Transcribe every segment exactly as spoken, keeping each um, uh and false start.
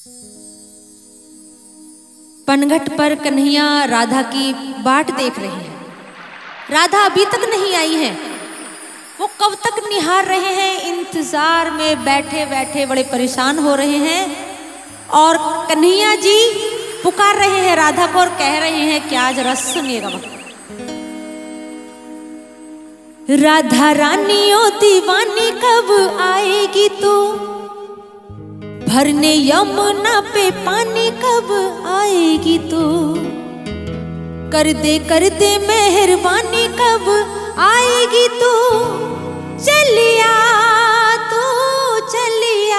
पनघट पर कन्हैया राधा की बाट देख रहे हैं। राधा अभी तक नहीं आई है। वो कब तक निहार रहे हैं, इंतजार में बैठे बैठे बड़े परेशान हो रहे हैं। और कन्हैया जी पुकार रहे हैं राधा को और कह रहे हैं क्या, जरा सुनिएगा। राधा रानी ओ दीवानी कब आएगी तू, भरने यमुना पे पानी कब आएगी तू, कर दे कर दे मेहरबानी कब आएगी तू, चलिया तू चलिया।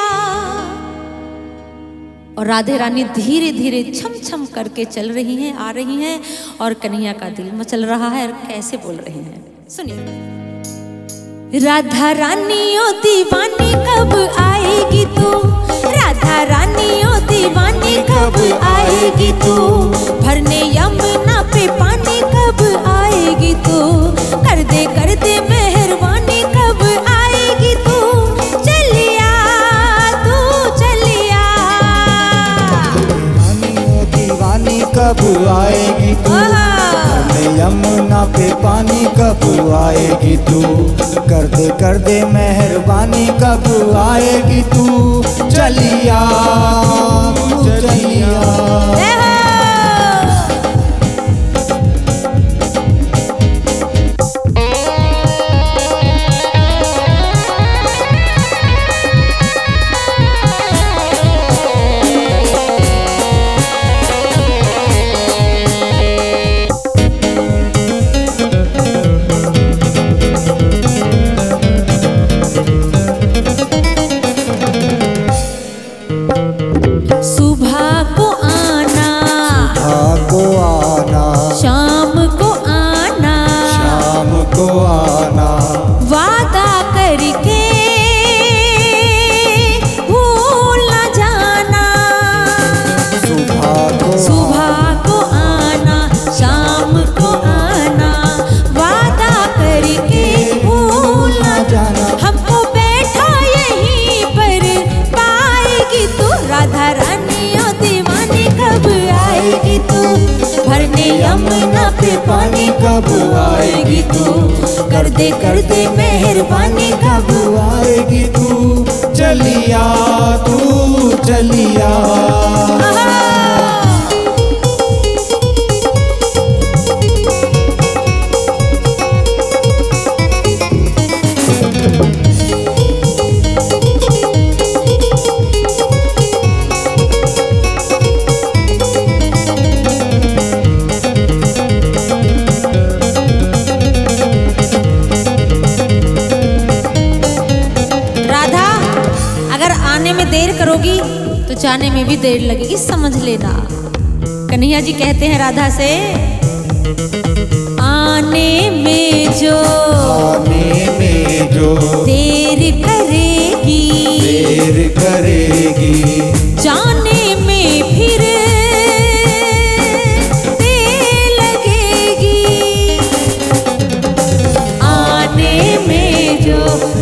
और राधे रानी धीरे धीरे छम छम करके चल रही हैं, आ रही हैं और कन्हैया का दिल मचल रहा है। और कैसे बोल रहे हैं सुनिए। राधा रानी ओ दीवानी कब आएगी तू, राधा रानी ओ दीवानी कब आएगी तू, भरने यमुना पे पानी कब आएगी तू, कर दे कर दे मेहरबानी कब आएगी तू, चलिया तू चलिया। रानी ओ दीवानी कब आएगी तू, भरने यमुना पे पानी कब आएगी तू, कर दे कर दे मेहरबानी कब आएगी तू, चलिया चलिया। यमुना पे पानी कब आएगी तू, कर दे कर दे मेहरबानी कब आएगी तू, चलिया तू चलिया। देर करोगी तो जाने में भी देर लगेगी, समझ लेना। कन्हैया जी कहते हैं राधा से, आने में जो आने में जो देर करेगी देर करेगी, जाने में फिर देर लगेगी, आने में जो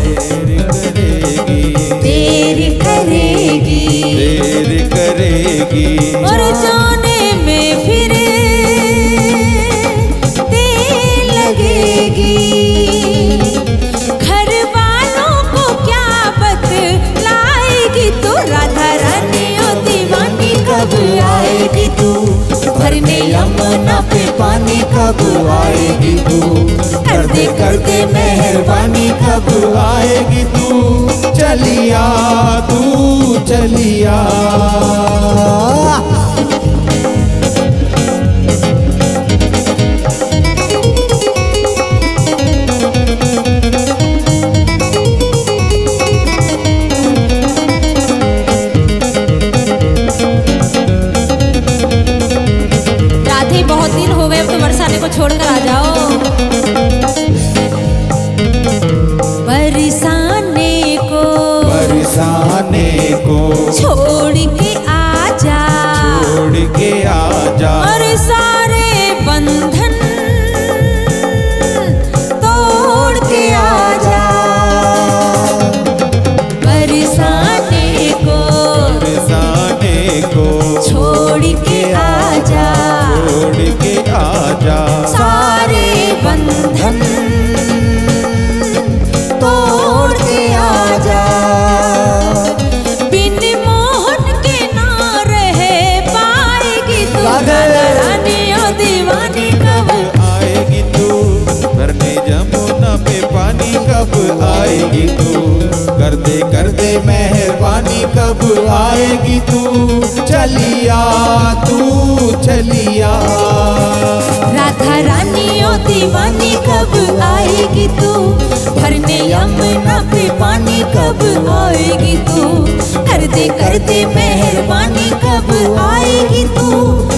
देर करेगी देर करेगी, और जाने में फिर देर लगेगी। घर वालों को क्या बतलाएगी तू, राधा रानी ओ दीवानी कब आएगी तू, भरने यमुना पे पानी कब आएगी तू, कर दे कर दे मेहरबानी कब आएगी तू, चलिया तू चलिया। राधे बहुत दिन हो गए, अब तो बरसाने को छोड़कर आ जाओ। बरसाने को बरसाने को छोड़ के आजा, छोड़ के आजा, और सारे बंधन तोड़ के आजा। बरसाने को बरसाने छोड़ के आजा, छोड़ के आजा, सारे बंधन तोड़ के आजा। बिन मोहन के ना रह पाएगी तू, राधा रानी ओ दीवानी कब आएगी तू, भरने जमुना पे पानी कब आएगी तू, कर दे कर दे मेहरबानी कब आएगी तू, चलिया तू चलिया। राधा रानी ओ दीवानी कब आएगी तू, भरने यमुना पे पानी कब आएगी तू, कर दे कर दे मेहरबानी कब आएगी तू,